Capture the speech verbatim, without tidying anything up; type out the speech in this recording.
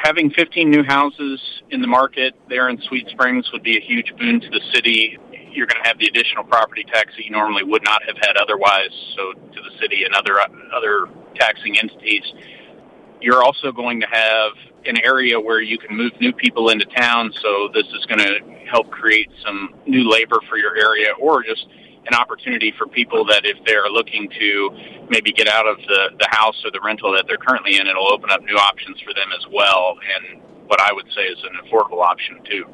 having fifteen new houses in the market there in Sweet Springs would be a huge boon to the city. You're going to have the additional property tax that you normally would not have had otherwise, so to the city and other other taxing entities. You're also going to have an area where you can move new people into town, so this is going to help create some new labor for your area, or just an opportunity for people that if they're looking to maybe get out of the, the house or the rental that they're currently in, it'll open up new options for them as well, and what I would say is an affordable option too.